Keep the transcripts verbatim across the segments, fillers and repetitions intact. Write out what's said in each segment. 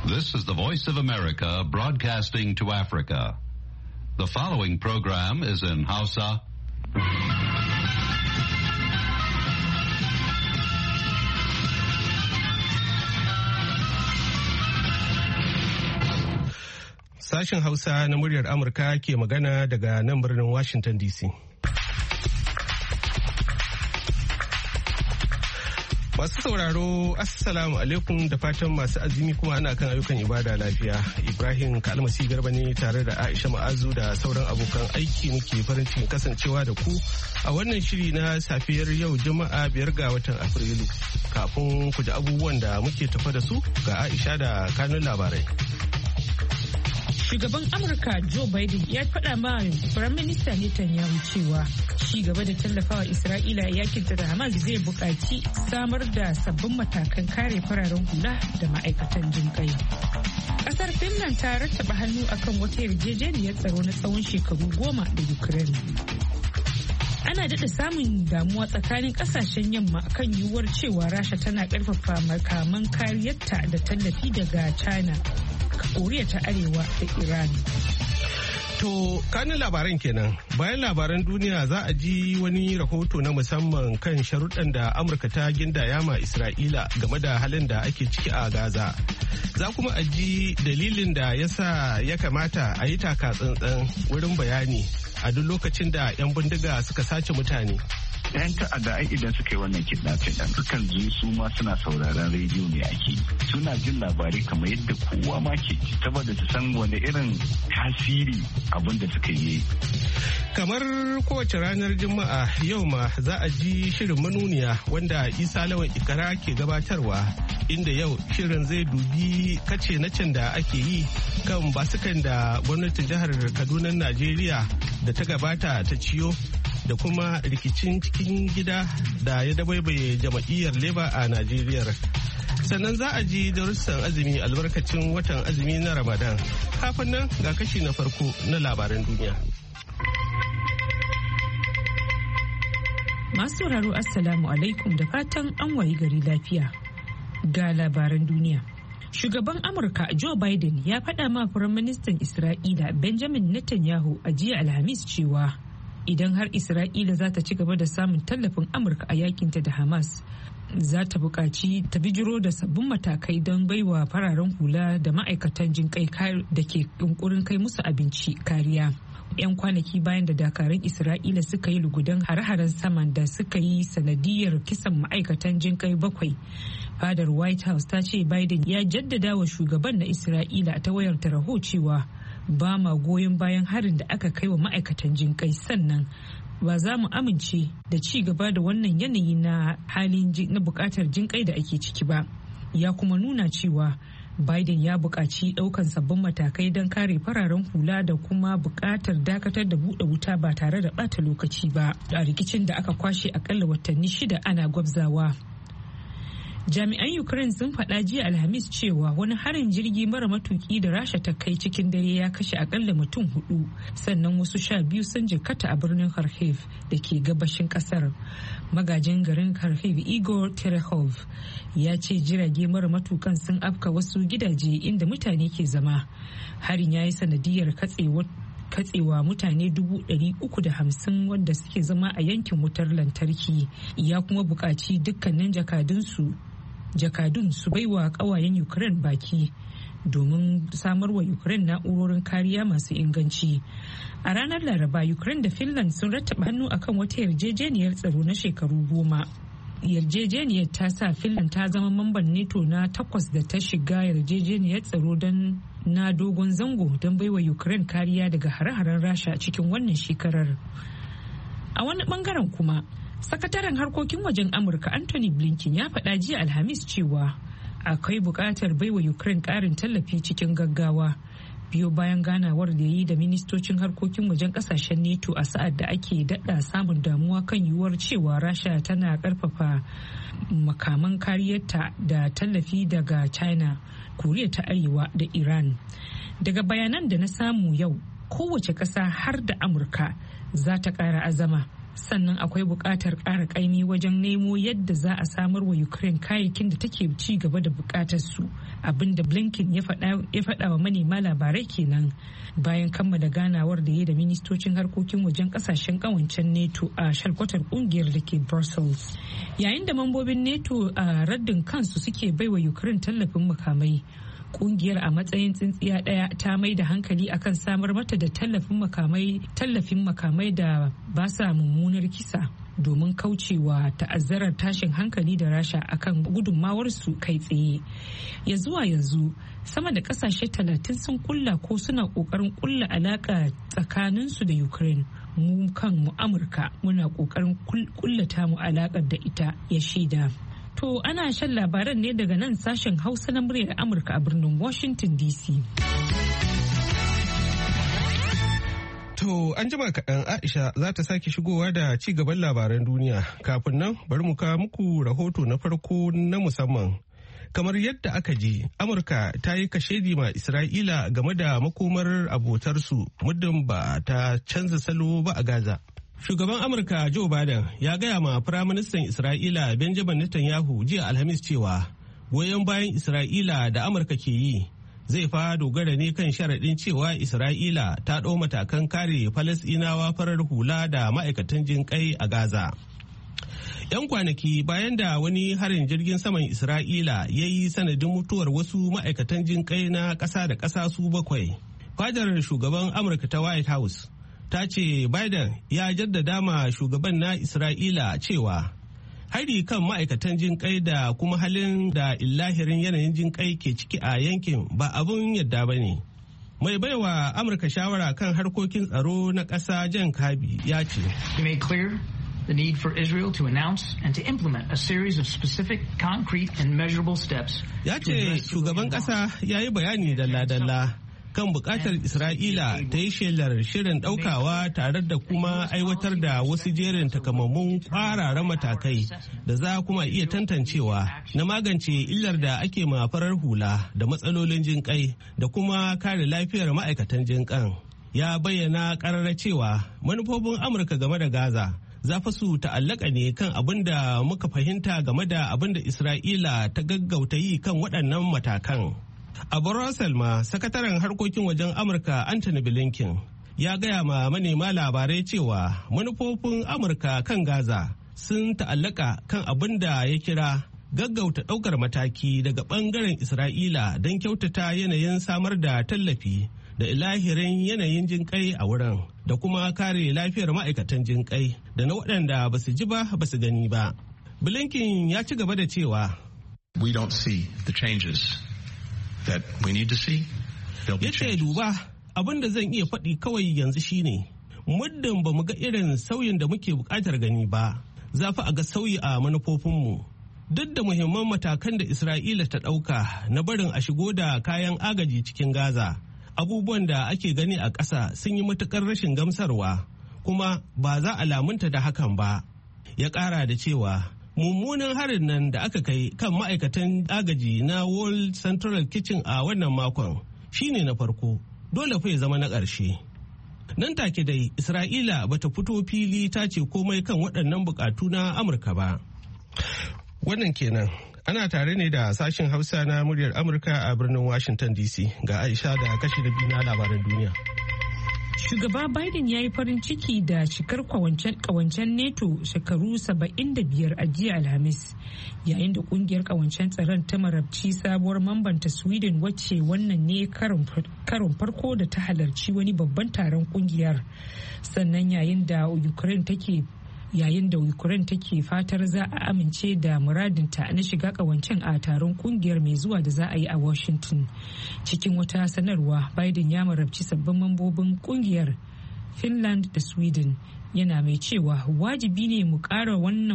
This is the Voice of America broadcasting to Africa. The following program is in Hausa. Sashen Hausa na muryar Amurka ke magana daga nan birnin Washington D C. Masu sauraro, Assalamu alaikum da fatan masu azumi kuma ana kan ayyukan ibada lafiya. Ibrahim Kalmasi Garba ne tare da Aisha Ma'azu da sauran abokan aiki muke farin cikin kasancewa da ku a wannan shiri na safiyar yau Juma'a biyar ga watan Afrilu. Kafin ku ji abubuwan da muke tafa da su ga Aisha da kanun labarai. Shugaban Amurka Joe Biden ya faɗa ma Firayim Minista Netanyahu cewa ci gaba da tallafawa Isra'ila yakin da Hamas zai buƙaci samar da sabbin matakan kare fararen hula da ma'aikatan jinƙai. Ƙasar Finland ta rattaba hannu akan wata yarjejeniyar tsaro na tsawon shekaru goma da Ukraine. Ana daɗa samun damuwa tsakanin ƙasashen yamma kan yiwuwar cewa Rasha tana ƙarfafa makaman kariyarta da tallafi daga China, Koriya ta Arewa da Iran. To, kanin labaran kenan. Bayan labaran duniya za a ji wani rahoto na musamman kan sharuɗan da Amurka ta gindaya ma Isra'ila game da halin da ake ciki a Gaza. Za kuma a ji dalilin da ya sa ya kamata a yi taka tsantsan wurin bayani a duk lokacin da 'yan bindiga suka sace mutane. yan ta'adda ai idan suka yi wannan kidnapping din sukan zo su ma suna sauraron rediyo ne ake suna jin labarai kamar yadda kowa ma ke saboda su san wani irin tasiri abin da suka yi. Kamar kowace ranar Juma'a yau ma za a ji shirin manuniya wanda Isa Lawan Ikara ke gabatarwa inda yau shirin zai dubi kace na can da ake yi kan basukan da gwamnatin jihar Kaduna Najeriya da ta gabata ta ciyo da kuma rikicin cikin gida da ya dabaibaye jama'iyyar Labour a Najeriya. Sannan za a ji darussan azumi albarkacin watan azumi na Ramadan. Kafin nan ga kashi na farko na labaran duniya. Masu sauraro Assalamu alaikum da fatan an wayi gari lafiya. Ga labaran duniya. Shugaban Amurka Joe Biden ya faɗa ma Firaministan Isra'ila Benjamin Netanyahu a jiya Alhamis cewa idan har Isra'ila za ta ci gaba da samun tallafin Amurka a yakinta da Hamas, za ta buƙaci ta bijiro da sabbin matakai don baiwa fararen hula da ma'aikatan jinƙai da ke yunkurin kai musu abinci kariya. 'Yan kwanaki bayan da dakarun Isra'ila suka yi lugudan hare-haren saman da suka yi sanadiyar kisan ma'aikatan jinƙai bakwai. Fadar White House ta ce Biden ya jaddada wa shugaban na Isra'ila ta wayar tarho cewa ba ma goyon bayan harin da aka kai wa ma'aikatan jinƙai, sannan ba za mu amince da ci gaba da wannan yanayi na halin na buƙatar jinƙai da ake ciki ba. Ya kuma nuna cewa Biden ya buƙaci ɗaukan sabbin matakai don kare fararen hula da kuma buƙatar dakatar da buɗe wuta ba tare da ɓata lokaci ba a rikicin da aka kwashe akalla watanni shida ana gwabzawa. Jami'an Ukraine sun faɗa jiya Alhamis cewa wani harin jirgi mara matuki da Rasha ta kai cikin dare ya kashe akalla mutum hudu, sannan wasu sha biyu sun jikkata a birnin Kharkiv da ke gabashin kasar. Magajin garin Kharkiv Igor Terehov ya ce jirage mara matukan sun afka wasu gidaje inda mutane ke zama. Harin ya yi sanadiyar katsewa katsewa mutane dubu ɗari uku da hamsin wanda suke zama a yankin wutar lantarki, ya kuma buƙaci dukkanin jakadunsu jakadun su baiwa ƙawayen Ukraine baki domin samarwa Ukraine na'urorin kariya masu inganci. A ranar Laraba, Ukraine da Finland sun rattaba hannu akan wata yarjejeniyar tsaro na shekaru goma. Yarjejeniyar ta sa Finland ta zama mamban NATO na takwas da ta shiga yarjejeniyar tsaro don na dogon zango don baiwa Ukraine kariya daga hare-haren Rasha cikin wannan shekarar. A wani bangaren kuma, sakataren harkokin wajen Amurka Anthony Blinken ya faɗa jiya Alhamis cewa akwai buƙatar baiwa Ukraine ƙarin tallafi cikin gaggawa biyo bayan ganawar da ya yi da ministocin harkokin wajen ƙasashen NATO a sa'ad da ake daɗa samun damuwa kan yiwuwar cewa Rasha tana ƙarfafa makaman kariyarta da tallafi daga China, Koriya ta Arewa da Iran. Daga bayanan da na samu yau, kowace ƙasa har da Amurka za ta ƙara azama sannan akwai buƙatar ƙara ƙaimi wajen nemo yadda za a samar wa Ukraine kayayyakin da take ci gaba da buƙatar su, abinda Blinken ya faɗa wa manema labarai kenan bayan kammala ganawar da ya da ministocin harkokin wajen ƙasashen ƙawancen NATO a shalkwatar ƙungiyar da ke Brussels. Yayin da mambobin NATO a raddin kansu suke baiwa Ukraine tallafin makamai, kungiyar a matsayin tsintsiya daya ta mai da hankali akan samar mata da tallafin makamai tallafin makamai da ba sa mummunar kisa domin kaucewa ta'azzarar tashin hankali da Rasha akan gudunmawar su kai tsaye. Ya zuwa yanzu sama da kasashe talatin sun kulla ko suna kokarin kulla alaka tsakanin su da Ukraine. Mu kan mu Amurka muna kokarin kullata mu alakar da ita, ya shaida. To ana shan labaran ne daga nan sashen Hausa na muryar Amurka a birnin Washington D C. To an jima kaɗan Aisha za ta sake shigowa da ci gaban labaran duniya. Kafin nan bari mu kawo muku rahoto na farko na musamman. Kamar yadda aka ji, Amurka ta yi kashedi ma Isra'ila game da makomar abotarsu muddin ba ta canza salo ba a Gaza. Shugaban Amurka Joe Biden ya gaya ma Firaministan Isra'ila Benjamin Netanyahu jiya Alhamis cewa goyon bayan Isra'ila da Amurka ke yi zai fa dogara ne kan sharaɗin cewa Isra'ila ta ɗau matakan kare Falasɗinawa farar hula da ma'aikatan jin kai a Gaza. 'Yan kwanaki bayan da wani harin jirgin saman Isra'ila ya yi sanadin mutuwar wasu ma'aikatan jin kai na ƙasa da ƙasa su bakwai, fadar shugaban Amurka ta White House ta ce Biden ya jaddada ma shugaban na Isra'ila cewa hari kan ma'aikatan jin kai da kuma halin da illahirin yanayin jin kai ke ciki a yankin ba abun yadda ba ne. Mai baiwa Amurka shawara kan harkokin tsaro na ƙasa Jan Kirby ya ce, He made clear the need for Israel to announce and to implement a series of specific, concrete and measurable steps. Ya ce shugaban ƙasa ya yi bayani dalla-dalla kan bukatar Isra'ila ta yi shelar shirin daukawa tare da kuma aiwatar da wasu jerin takamammun kwararan matakai da za kuma iya tantancewa na magance illar da ake ma farar hula da matsalolin jinƙai da kuma kare lafiyar ma'aikatan jinƙan. Ya bayyana ƙarara cewa manufofin Amurka game da Gaza za fa su ta'allaka ne kan abin da muka fahimta game da abin da Isra'ila ta gaggauta yi kan waɗannan matakan. A Brussels ma, sakataren harkokin wajen Amurka Anthony Blinken ya gaya ma manema labarai cewa manufofin Amurka kan Gaza sun ta'allaka kan abin da ya kira gaggauta ɗaukar mataki daga ɓangaren Isra'ila don kyautata yanayin samar da tallafi da ilahirin yanayin jinƙai a wurin da kuma kare lafiyar ma'aikatan jinƙai da na waɗanda ba su ji ba ba su gani ba. Blinken ya ci gaba da cewa, We don't see the changes that we need to see. Ya ce duba abin da zan iya faɗi kawai yanzu shine muddin ba mu ga irin sauyin da muke buƙatar gani ba, za fi a ga sauyi a manufofinmu. Duk da muhimman matakan da Isra'ila ta ɗauka na barin a shigo da kayan agaji cikin Gaza, abubuwan da ake gani a ƙasa sun yi matuƙar rashin gamsarwa, kuma ba za a lamunta da hakan ba. Ya ƙara da cewa mummunan harin nan da aka kai kan ma'aikatan agaji na World Central Kitchen a wannan makon shine na farko, dole fa ya zama na ƙarshe. Nan take dai Isra'ila bata fito fili ta ce komai kan waɗannan buƙatu na Amurka ba. Wannan kenan ana tare ne da sashen Hausa na muryar Amurka a birnin Washington D C. Ga Aisha da kashi da biyu na labaran duniya. Shugaba Biden ya yi farin ciki da cikar kawancen NATO shekaru saba'in da biyar a jiya Alhamis, yayin da kungiyar kawancen tsaron ta marabci sabuwar mambanta Sweden wacce wannan ne karon farko da ta halarci wani babban taron kungiyar. Sannan yayin da Ukraine take yayin da Ukraine take fatar za a amince da muradinta na shiga kawancen a taron kungiyar mai zuwa da za a yi a Washington. Cikin wata sanarwa, Biden ya marabci sabbin mambobin kungiyar Finland da Sweden, yana mai cewa wajibi ne mu kare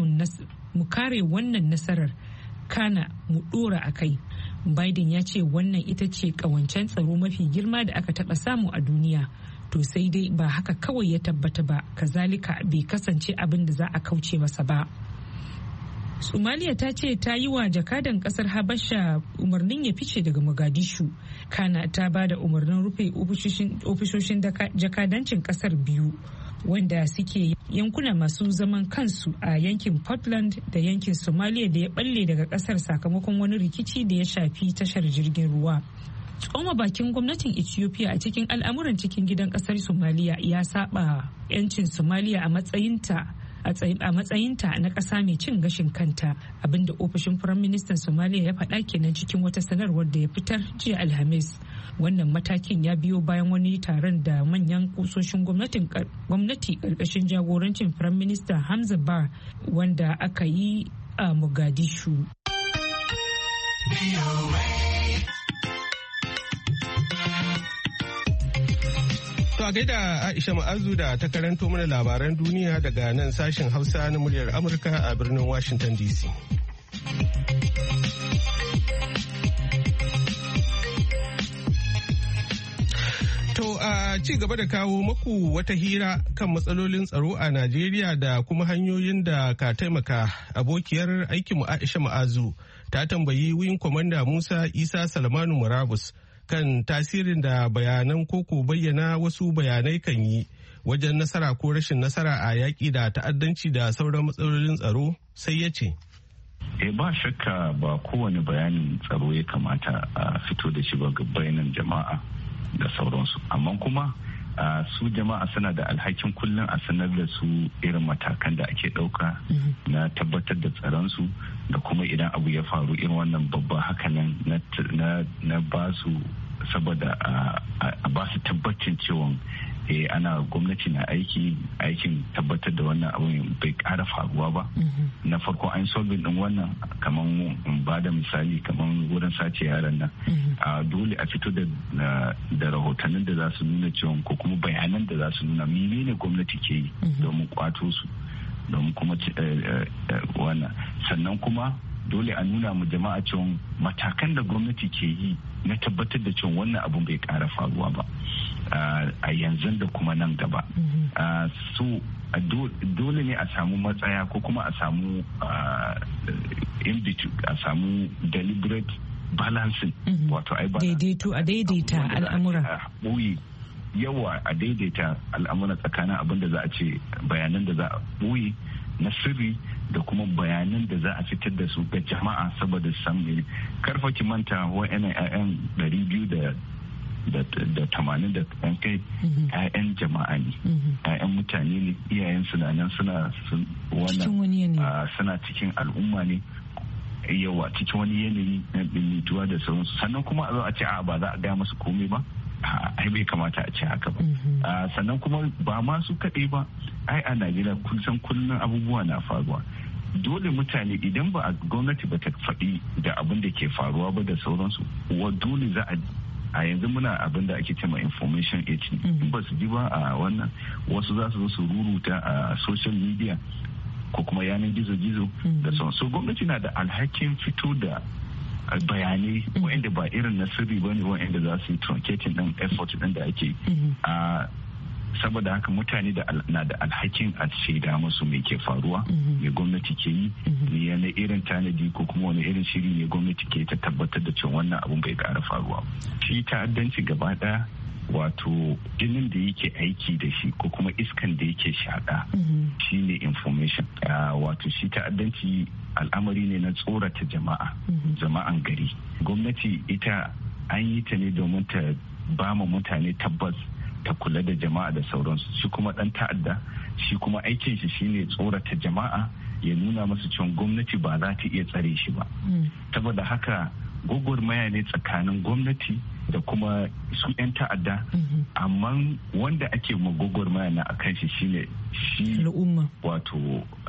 wannan nasarar kana mu dora a kai. Biden ya ce wannan ita ce kawancen tsaro mafi girma da aka taba samu a duniya. To sai dai ba haka kawai ya tabbata ba, kazalika bai kasance abin da za a kauce masa ba. Somalia ta ce ta yi wa jakadan kasar Habasha umarnin ya fice daga Mogadishu, kana ta ba da umarnin rufe ofisoshin jakadancin kasar biyu wanda suke yankuna masu zaman kansu a yankin Portland da yankin Somalia da ya balle daga kasar sakamakon wani rikici da ya shafi tashar jirgin ruwa. Tsoma bakin gwamnatin Ethiopia a cikin al'amuran cikin gidan kasar Somalia ya saba 'yancin Somalia a matsayinta a matsayinta na ƙasa mai cin gashin kanta, abinda ofishin firaministan Somalia ya faɗa kenan cikin wata sanarwar da ya fitar jiya Alhamis. Wannan matakin ya biyo bayan wani taron da manyan kusoshin gwamnati ƙarƙashin jagorancin firaminista Hamza Bar wanda aka yi a Mogadishu. To a gaida Aisha Ma'azu da ta karanto mana labaran duniya daga nan sashen Hausa na muryar Amurka a birnin Washington D C. To a ci gaba da kawo maku wata hira kan matsalolin tsaro a Najeriya da kuma hanyoyin da ka taimaka, abokiyar aikinmu Aisha Ma'azu ta tambayi Wing Commander Musa Isa Salmanu Murabus kan tasirin da bayanan koko bayyana wasu bayanai kan yi wajen nasara ko rashin nasara a yaƙi da ta'addanci da sauran matsalolin tsaro, sai ya ce. E ba shakka ba kowane bayanin tsaro ya kamata a fito da shi ba ga bayanan jama'a da sauransu, amma kuma su jama'a suna da alhakin kullum a sanar da su irin matakan da ake ɗauka na tabbatar da tsaronsu, da kuma idan abu ya faru irin wannan babban hakanan na ba su saboda a ba su tabbacin cewa eh ana gwamnati na aiki aikin tabbatar da wannan abin bai ƙara faruwa ba. Na farko an solving din wannan, kamar ba da misali kamar wurin sace yaran nan, dole a fito da rahotannin da za su nuna cewa ko kuma bayanan da za su nuna menene gwamnati ke yi domin kwato su, domin kuma wannan, sannan kuma dole a nuna mu jama'a cewa matakan da gwamnati ke yi na tabbatar da cewa wannan abun bai ƙara faruwa ba a yanzu da kuma nan gaba. So dole ne a samu matsaya ko kuma a samu a samu deliberate balancing, wato ai daidaito a daidaita al'amura, yawa a daidaita al'amura tsakanin abin da za a ce bayanan da za a ɓoye na sirri da kuma bayanan da za a fitar da su ga jama'a saboda su san mene. Karfa ki manta wa'annan 'ya'yan ɗari biyu da tamanin da ɗan kai 'ya'yan jama'a ne, 'ya'yan mutane ne, iyayen suna nan suna wannan suna cikin al'umma ne, yawa cikin wani yanayi na ɗimituwa da sauransu, sannan kuma a zo a ce a ba za a gaya masu komai ba, ai bai kamata a ce haka ba. Sannan kuma ba ma su kaɗai ba, ai a Najeriya kun san kullum abubuwa na faruwa. Dole mutane idan ba a gwamnati ba ta faɗi da abin da ke faruwa ba da sauransu, wa dole za a a yanzu muna abin da ake cewa information age ne. In ba su ji ba a wannan, wasu za su zo su ruruta a social media ko kuma yanar gizo-gizo da sauransu. So gwamnati na da alhakin fito da bayanai wa'anda ba irin na sirri ba ne, wa'anda za su yi truncating ɗin effort ɗin da ake a saboda haka mutane na da alhakin a shaida musu mai ke faruwa, mai gwamnati ke yi, ne yana irin tanadi ko kuma wani irin shiri ne gwamnati ke ta tabbatar da cewa wannan abun bai ƙara faruwa. Shi ta'addanci gaba ɗaya wato jinin da yake aiki da shi ko kuma iskan da yake shaɗa shi ne information. Wato shi ta'addanci al'amari ne na tsorata jama'a, jama'an gari. Gwamnati ita an yi ta ne domin ta ba ma mutane tabbas, ta kula da jama'a da sauransu. Shi kuma ɗan ta'adda shi kuma aikin shi shine tsorata jama'a, ya nuna masu cewa gwamnati ba za ta iya tsare shi ba. Saboda haka gwagwarmaya ne tsakanin gwamnati da kuma su 'yan ta'adda, amma wanda ake ma gwagwarmaya na akan shi shine shi wato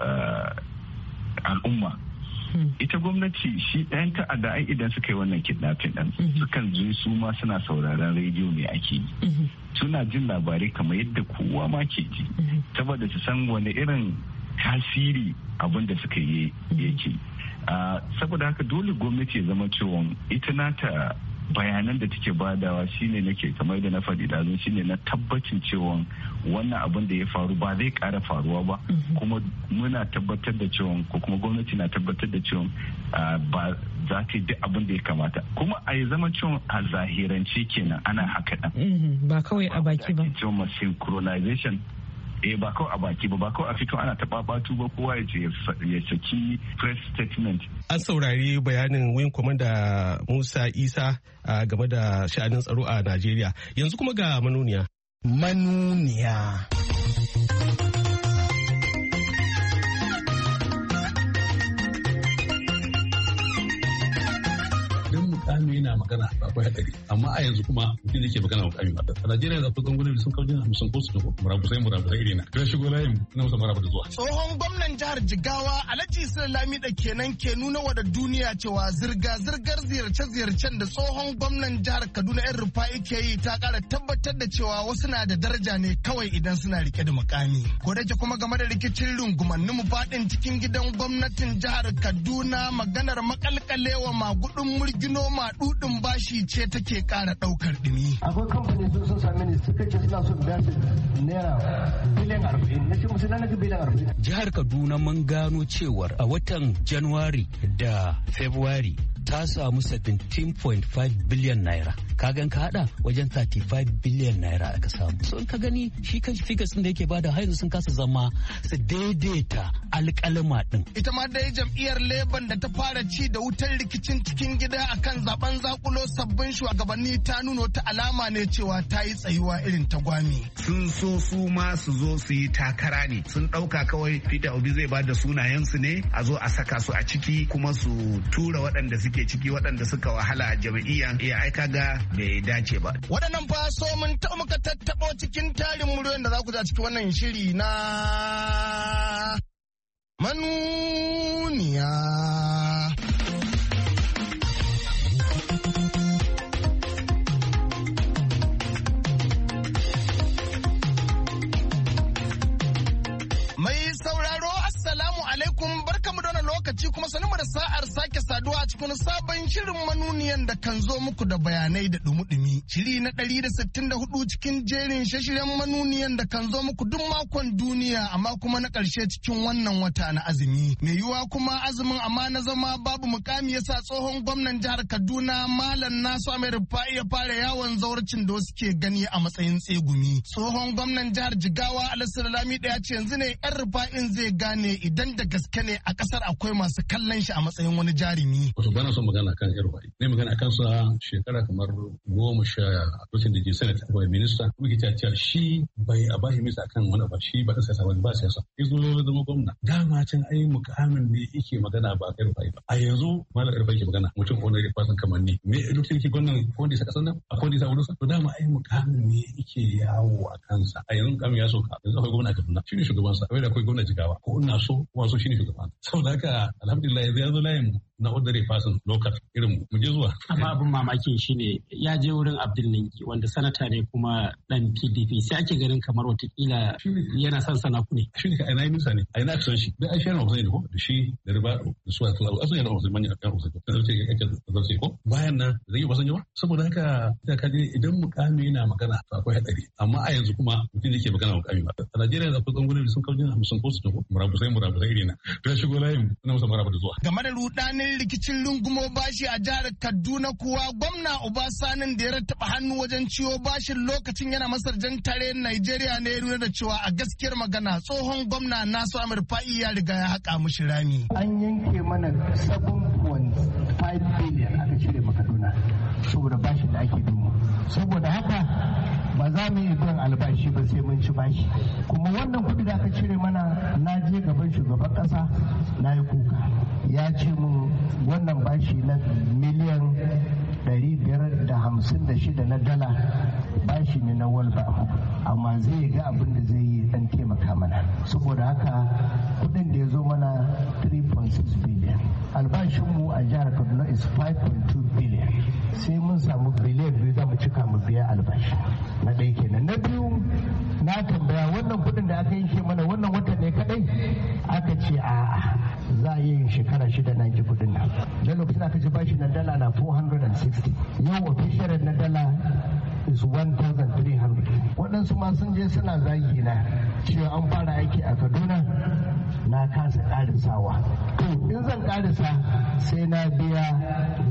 al'umma. Ita gwamnati shi ɗayan ta'adda ai idan suka yi wannan kidnapping ɗin sukan zo su ma suna sauraron rediyo ne ake yi, suna jin labarai kamar yadda kowa ma ke ji, saboda su san wani irin tasiri abin da suka yi yake. Saboda haka dole gwamnati ya zama cewa ita nata bayanan da take badawa shine nake kamar da na faɗi da shine na tabbacin cewa wannan abin da ya faru ba zai ƙara faruwa ba, kuma muna tabbatar da cewa ko kuma gwamnati na tabbatar da cewa ba za ta yi duk abin da ya kamata, kuma a yi zama cewa a zahirance kenan ana haka ɗan ba kawai a baki ba. Cewa synchronization eh ba kawai a baki ba ba kawai a fito ana taɓa batu ba kowa ya ce ya saki press statement. An saurari bayanin wing commander Musa Isa game da sha'anin tsaro a Najeriya. Yanzu kuma ga manuniya. Manuniya. mukami yana magana akwai hadari amma a yanzu kuma mutum da ke magana mukami ba a Najeriya da kusan gwamnati sun kawo hamsin ko su murabusai murabusai irina ta shigo layin na musa marabu da zuwa. Tsohon gwamnan jihar Jigawa Alhaji Sule Lamido kenan ke nuna wa da duniya cewa zirga-zirgar ziyarce-ziyarcen da tsohon gwamnan jihar Kaduna yan Rufa'i ke yi ta kara tabbatar da cewa wasu na da daraja ne kawai idan suna rike da mukami. Ko da kuma game da rikicin rungumannin mu faɗin cikin gidan gwamnatin jihar Kaduna maganar makalkalewa magudin murgino maɗuɗin bashi ce take ƙara ɗaukar ɗumi. Akwai kamfani sun sun sami ne suka ce suna son biya su naira biliyan arba'in na ce musu na biliyan arba'in. Jihar Kaduna mun gano cewar a watan Januwari da February ta samu seventeen point five billion naira. Ka gan ka hada wajen thirty-five billion naira aka samu. So in ka gani shi kan figures din da yake bada har yanzu sun kasa zama su daidaita alƙalma din. Ita ma dai jam'iyyar Labour da ta fara ci da wutar rikicin cikin gida akan zaben zakulo sabbin shugabanni ta nuna ta alama ne cewa ta yi tsayuwa irin ta gwami. Sun so su ma su zo su yi takara ne. Sun ɗauka kawai Peter Obi zai bada sunayensu ne a zo a saka su a ciki kuma su tura waɗanda suke ke ciki waɗanda suka wahala a jam'iyya ya aika ga bai dace ba. Waɗannan fa so mun ta muka tattaɓo cikin tarin muryoyin da za ku za cikin wannan shiri na manuniya. Mai sauraro assalamu alaikum barkamu da wannan lokaci kuma sanin da sa'ar sake saduwa a cikin sabon shirin manuniyan da kan zo muku da bayanai da dumi-dumi. Shiri na ɗari da sittin da hudu cikin jerin shashiren manuniyan da kan zo muku duk makon duniya amma kuma na ƙarshe cikin wannan wata na azumi. Mai yiwuwa kuma azumin amma na zama babu mukami yasa tsohon gwamnan jihar Kaduna Malam Nasu Ahmed Rufa'i ya fara yawon zauracin da wasu ke gani a matsayin tsegumi. Tsohon gwamnan jihar Jigawa Alhaji Lamido ya ce yanzu ne yan Rufa'in zai gane idan da gaske ne a kasar akwai masu kallon shi a matsayin wani jarumi. Wato bana son magana kan yar Rufai. Ne magana akan sa shekara kamar goma sha lokacin da ke senate ko minista muke cewa shi bai a bashi misa akan wani ba shi ba ta siyasa ba siyasa. Yazo ya zama gwamna. Dama can ai mukamin ne yake magana ba yar Rufai ba. A yanzu malam yar Rufai ke magana mutum ko ne ya fasan kamar ni. Me lokacin yake gwamnan ko wanda ya saka sannan akwai wanda ya sa wurin sa. To dama ai mukamin ne yake yawo a kansa. A yanzu mukamin ya soka. Yanzu akwai gwamna Kaduna. Shi ne shugaban sa. Akwai da akwai gwamna Jigawa. Ko ina so ko so shi ne shugaban. Saboda haka alhamdulillah yanzu ya zo layin na ordinary person local irin mu je zuwa. Amma abin mamakin shi ne ya je wurin Abdul Ninki wanda sanata ne kuma dan P D P sai ake ganin kamar watakila yana son sana ku ne. Shi ne a ina nisa ne a ina san shi bai aisha na wasu ne ko da shi da riba da su a tsaro asu yana wasu manyan kan wasu da zai yake zarce ko bayan nan zai yi wasan yawa saboda haka da kaje idan mukami yana magana akwai hadari amma a yanzu kuma mutum yake magana mukami ba a Najeriya da kusan gwamnati sun kawo hamsin ko su ko murabusai murabusai irina ta shigo layin na musa marabu da zuwa. Game da rudanin rikicin rungumo bashi a jihar Kaduna kuwa gwamna Obasanin da ya rattaba hannu wajen ciwo bashin lokacin yana masarjan tare Najeriya ne ya nuna da cewa a gaskiyar magana tsohon gwamna Nasu Ahmed Rufa'i ya riga ya haƙa mushi rami. An yanke mana seven point five billion aka cire ma Kaduna saboda bashin da ake dumo. Saboda haka ba za mu yi biyan albashi ba sai mun ci bashi. Kuma wannan kuɗi da aka cire mana na je gaban shugaban ƙasa na yi kuka. Ya ce mun wannan bashi na miliyan ɗari biyar da hamsin da shida na dala bashi ne na walba amma zai ga abin da zai yi dan taimaka mana saboda haka kudin da ya zo mana three point six billion albashinmu a jihar Kaduna is five point two billion sai mun samu biliyan biyu za mu cika mu biya albashi na ɗaya kenan na biyu na tambaya wannan kudin da aka yanke mana wannan watan ne kadai aka ce a'a za a yi shekara shida na ji kudin nan da lokacin aka ji bashi na dala na four hundred sixty yau official na dala is one thousand three hundred waɗansu ma sun je suna zagi na cewa an fara aiki a Kaduna na kasa ƙarisawa to in zan ƙarisa sai na biya biliyan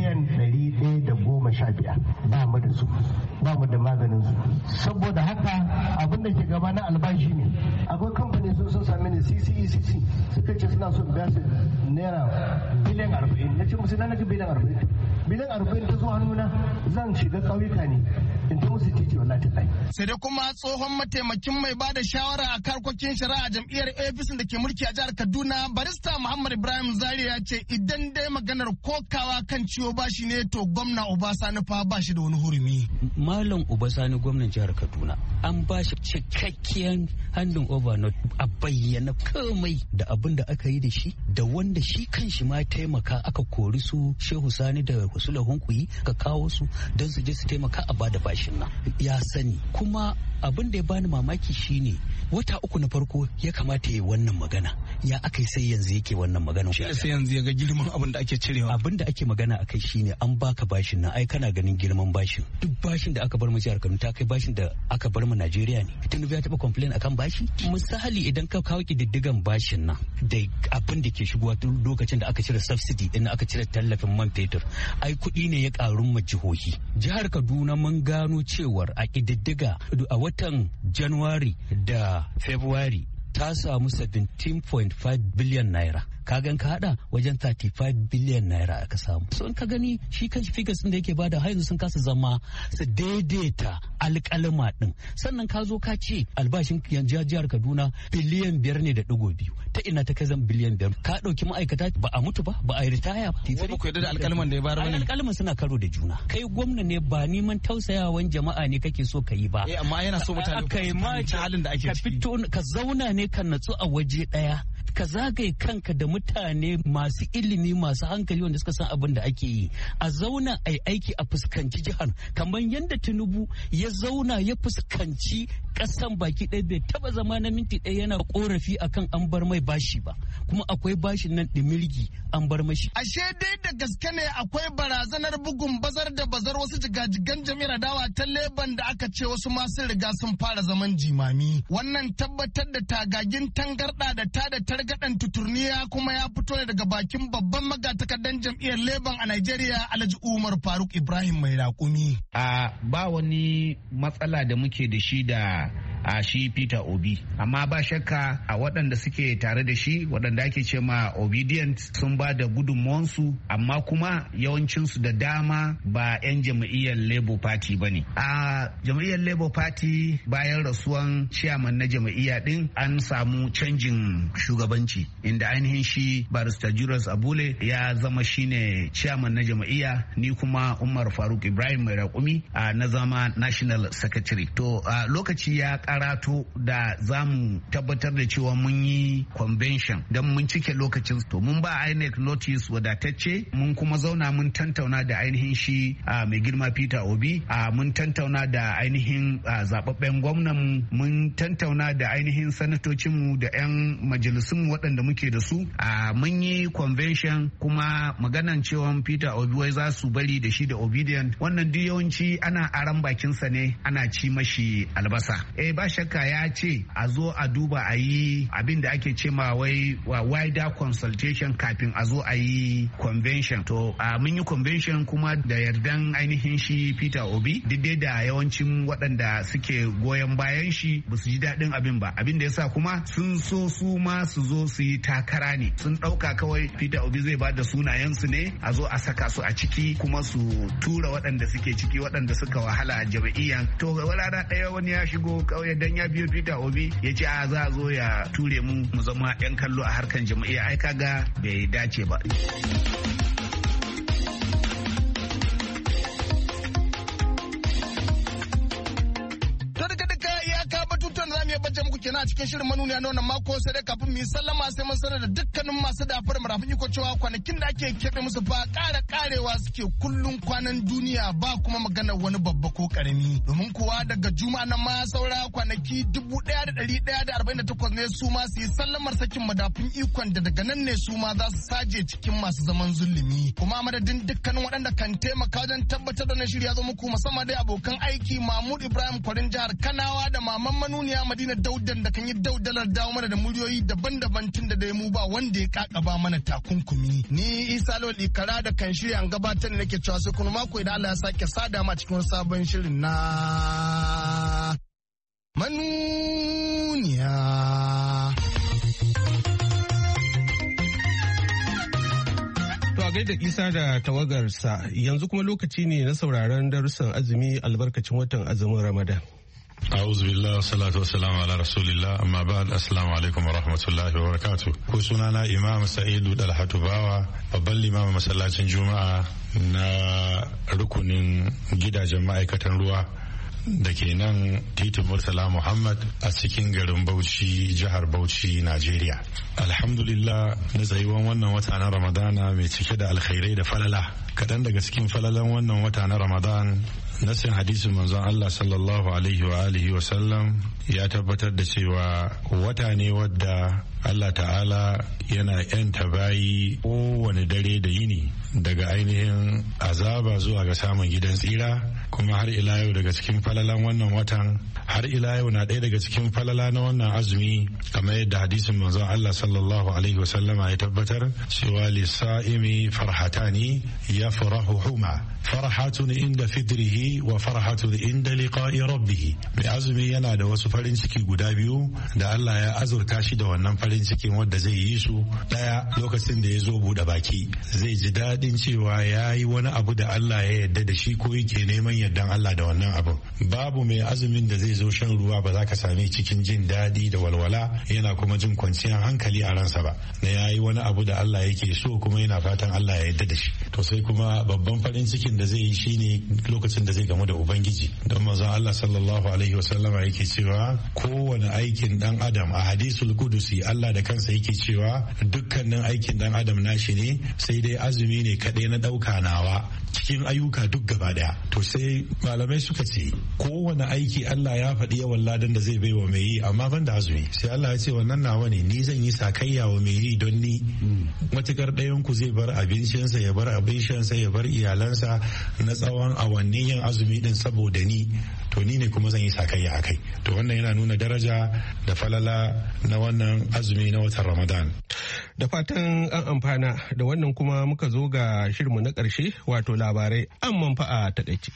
miliyan ɗari ɗaya da goma sha biyar ba mu da su ba mu da maganin su. Saboda haka abin da ke gaba na albashi ne. Akwai kamfani sun sun sami ne C C E C C suka ce suna son biya su naira biliyan arba'in. Na ce musu na naji biliyan arba'in. Biliyan arba'in ta zo hannuna zan shiga ƙauyuka ne in ta musu titi wallahi ta tsaye. Sai dai kuma tsohon mataimakin mai bada shawara a karkokin shari'a jam'iyyar A P C da ke mulki a jihar Kaduna barista Muhammad Ibrahim Zari ya ce idan dai maganar kokawa kan ciwo bashi ne to gwamna Obasani fa ba shi da wani hurumi. Malam Obasani gwamnan jihar Kaduna an ba shi cikakkiyar handin overnote a bayyana komai da abin da aka yi da shi da wanda shi kan shi ma taimaka aka kori su Shehu Sani da Husula Hunkuyi ka kawo su don su je su taimaka a bada bashin nan ya sani. Kuma abin da ya bani mamaki shine wata uku na farko ya kamata ya yi wannan magana ya aka yi sai yanzu yake wannan magana. Shi sai yanzu ya ga girman abin da ake cirewa. Abin da ake magana akai shine an baka bashin nan ai kana ganin girman bashin. Duk bashin da aka bar mu jihar Kano ta kai bashin da aka bar mu Najeriya ne. Tinubu ya taba complain akan bashi. Misali idan ka kawo kididdigan bashin nan da abin da ke shigowa tun lokacin da aka cire subsidy din aka cire tallafin man fetur ai kuɗi ne ya karu ma jihohi. Jihar Kaduna mun gano cewar a kididdiga a watan January da February ta samu seventeen point five billion naira. Kagan ka hada wajen thirty-five billion naira aka samu. So in ka gani shi kan figures din da yake bada har yanzu sun kasa zama su daidaita alƙalma din. Sannan ka zo ka ce albashin jihar Kaduna biliyan biyar ne da digo biyu. Ta ina ta kai zan biliyan biyar. Ka dauki ma'aikata ba a mutu ba ba a yi ritaya ba. Ba ku yarda da alƙalman da ya bayar bane. Alƙalman suna karo da juna. Kai gwamna ne ba neman tausayawan jama'a ne kake so ka yi ba. Eh amma yana so mutane kai ma halin da ake ciki. Ka fito ka zauna ne ka natsu a waje daya. Ka zagaye kanka da mutane masu ilimi masu hankali wanda suka san abin da ake yi a zauna a yi aiki a fuskanci jihar kamar yadda Tinubu ya zauna ya fuskanci kasan baki ɗaya bai taba zama na minti ɗaya yana korafi akan an bar mai bashi ba kuma akwai bashin nan ɗimirgi an bar mashi. Ashe dai da gaske ne akwai barazanar bugun bazar da bazar wasu jigajigan jami'ar dawa ta Leban da aka ce wasu masu riga sun fara zaman jimami. Wannan tabbatar da tagagin tangarɗa da tada targaɗan tuturniya kuma ya fito ne daga bakin babban magatakardan jam'iyyar Leban a Najeriya Alhaji Umar Faruk Ibrahim mai raƙumi. A ba wani matsala da muke da shi da a shi Peter Obi amma ba shakka a waɗanda suke tare da shi waɗanda ake ce ma obedient sun ba da gudunmuwansu amma kuma yawancinsu da dama ba 'yan jam'iyyar Labour Party ba ne. A jam'iyyar Labour Party bayan rasuwan chairman na jam'iyya din an samu canjin shugabanci inda ainihin shi barista Julius Abule ya zama shine chairman na jam'iyya ni kuma Umar Faruk Ibrahim mai raƙumi na zama national secretary. To lokaci ya karato da za mu tabbatar da cewa mun yi convention don mun cike lokacin to mun ba I N E C notice wadatacce mun kuma zauna mun tantauna da ainihin shi mai girma Peter Obi mun tantauna da ainihin zababben gwamnan mun tantauna da ainihin sanatocinmu da 'yan majalisun waɗanda muke da su mun yi convention kuma maganan cewa Peter Obi wai za su bari da shi da obedient wannan duk yawanci ana aran bakinsa ne ana ci mashi albasa. Eh ba shakka ya ce a zo a duba a yi abin da ake ce ma wai wider consultation kafin a zo a yi convention. To mun yi convention kuma da yardan ainihin shi Peter Obi duk da yawancin waɗanda suke goyon bayan shi ba su ji daɗin abin ba. Abin da yasa kuma sun so su ma su zo su yi takara ne. Sun ɗauka kawai Peter Obi zai ba da sunayensu ne a zo a saka su a ciki kuma su tura waɗanda suke ciki waɗanda suka wahala a jam'iyyan. To rana ɗaya wani ya shigo kawai dan ya biyo Peter Obi ya ce a za a zo ya ture mu mu zama 'yan kallo a harkan jam'iyya ai kaga bai dace ba. kenan a cikin shirin manuniya na wannan mako sai dai kafin mu yi sallama sai mun sanar da dukkanin masu dafar marafin iko cewa kwanakin da ake keɓe musu ba ƙara ƙarewa suke kullun kwanan duniya ba kuma maganar wani babba ko ƙarami domin kuwa daga juma'a nan ma saura kwanaki dubu ɗaya da ɗari ɗaya da arba'in da takwas ne su ma su yi sallamar sakin madafin ikon da daga nan ne su ma za su saje cikin masu zaman zulumi kuma madadin dukkanin waɗanda kan taimaka wajen tabbatar da na shirya zo muku musamman dai abokan aiki Mahmud Ibrahim Kwarin jihar Kanawa da maman manuniya Madina Daudan da kan yi daudalar dawo mana da muryoyi daban-daban tun da dai mu ba wanda ya kakaba mana takunkumi. Ni Isa Lawal Ikara da kan shirya an gabatar da nake cewa sai kuma mako idan Allah ya sake sada ma cikin sabon shirin na manuniya. gaida Isa da tawagarsa yanzu kuma lokaci ne na sauraron darussan azumi albarkacin watan azumin Ramadan. A'udhu billahi wassalatu wassalamu ala rasulillah amma ba'd assalamu alaikum wa rahmatullahi wa barakatuh. Ko sunana Imam Sa'idu Dalhatu Bawa babban limamin masallacin Juma'a na rukunin gidajen ma'aikatan ruwa da ke nan titin Murtala Muhammad a cikin garin Bauchi jihar Bauchi Najeriya. Alhamdulillah na tsayuwan wannan wata na Ramadana mai cike da alkhairai da falala. Kaɗan daga cikin falalan wannan wata na Ramadan nasin hadisin manzon Allah sallallahu alaihi wa alihi wa sallam ya tabbatar da cewa wata ne wadda Allah ta'ala yana yanta bayi kowane dare da yini daga ainihin azaba zuwa ga samun gidan tsira. Kuma har ila yau daga cikin falalan wannan watan har ila yau na ɗaya daga cikin falala na wannan azumi kamar yadda hadisin manzon Allah sallallahu alaihi wa sallama ya tabbatar cewa lisa'imi farhatani yafrahuhuma farhatun inda fidrihi wa farhatun inda liqa'i rabbih. Mai azumi yana da wasu farin ciki guda biyu da Allah ya azurta shi da wannan farin cikin wanda zai yi su. Daya lokacin da ya zo buɗe baki zai ji daɗin cewa ya yi wani abu da Allah ya yarda da shi ko yake neman yardan Allah da wannan abu. Babu mai azumin da zai zo shan ruwa ba za ka same cikin jin daɗi da walwala yana kuma jin kwanciyar hankali a ransa ba na ya yi wani abu da Allah yake so kuma yana fatan Allah ya yarda da shi. To sai kuma babban farin cikin da zai yi shine lokacin da zai gamu da Ubangiji. Don manzon Allah sallallahu alaihi wasallama yake cewa kowane aikin dan adam a hadisul kudusi Allah da kansa yake cewa dukkanin aikin dan adam nashi ne sai dai azumi ne kaɗai na ɗauka nawa cikin ayyuka duk gaba daya. To sai malamai suka ce kowane aiki Allah ya faɗi yawan ladan da zai baiwa mai yi amma ban da azumi. Sai Allah ya ce wannan nawa ne ni zan yi sakayya wa mai yi don ni. Matukar ɗayan ku zai bar abincinsa ya bar abincinsa ya bar iyalansa na tsawon awannin yin azumi din saboda ni to ni ne kuma zan yi sakayya a kai. To wannan yana nuna daraja da falala na wannan azumi na watan Ramadan. Da fatan an amfana da wannan kuma muka zo ga shirinmu na ƙarshe wato labarai an manfa'a takaice.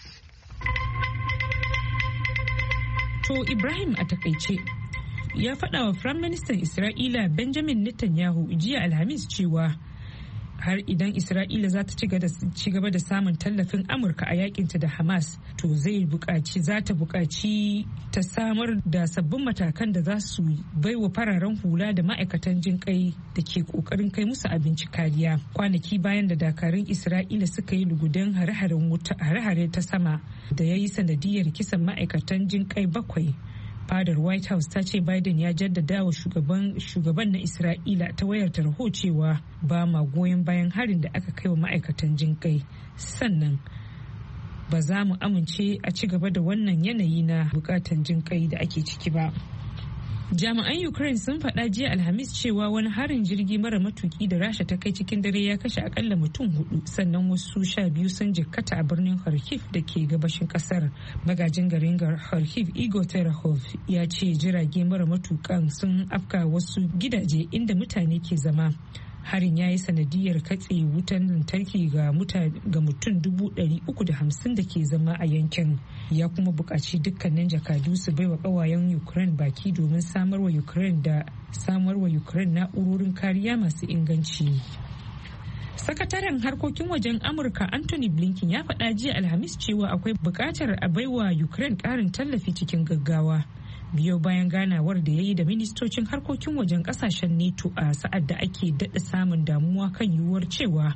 To Ibrahim a takaice ya faɗa wa Firayim Ministan Isra'ila Benjamin Netanyahu jiya Alhamis cewa har idan Isra'ila za ta ci gaba da samun tallafin Amurka a yakinta da Hamas to zai buƙaci za ta buƙaci ta samar da sabbin matakan da za su baiwa fararen hula da ma'aikatan jin kai da ke ƙoƙarin kai musu abinci kariya. Kwanaki bayan da dakarun Isra'ila suka yi lugudan hare-hare ta sama da ya yi sanadiyar kisan ma'aikatan jin kai bakwai. Fadar White House ta ce Biden ya jaddada wa shugaban na Isra'ila ta wayar tarho cewa ba ma goyon bayan harin da aka kai wa ma'aikatan jinkai. Sannan ba za mu amince a ci gaba da wannan yanayi na bukatan jinkai da ake ciki ba. Jami'an Ukraine sun faɗa jiya Alhamis cewa wani harin jirgi mara matuki da Rasha ta kai cikin dare ya kashe akalla mutum hudu sannan wasu sha biyu sun jikkata a birnin Kharkiv da ke gabashin kasar. Magajin garin Kharkiv Igor Terehov ya ce jirage mara matukan sun afka wasu gidaje inda mutane ke zama. Harin ya yi sanadiyar katse wutan lantarki ga mutum dubu ɗari uku da hamsin da ke zama a yankin. Ya kuma buƙaci dukkanin jakadu su baiwa ƙawayen Ukraine baki domin samarwa Ukraine da samarwa Ukraine na'urorin kariya masu inganci. Sakataren harkokin wajen Amurka Anthony Blinken ya faɗa jiya Alhamis cewa akwai buƙatar a baiwa Ukraine ƙarin tallafi cikin gaggawa. Biyo bayan ganawar da ya yi da ministocin harkokin wajen kasashen NATO a sa'ad da ake daɗa samun damuwa kan yiwuwar cewa.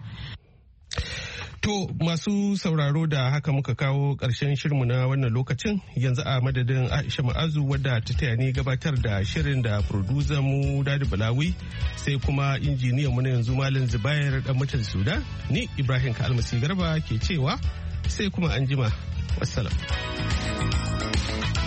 To masu sauraro da haka muka kawo ƙarshen shirinmu na wannan lokacin yanzu a madadin Aisha Ma'azu wadda ta taya ni gabatar da shirin da producer mu Dadi Balawi sai kuma injiniyan mu na yanzu Malam Zubair dan mutan Sudan ni Ibrahim Kalmasi Garba ke cewa sai kuma anjima. Wassalam.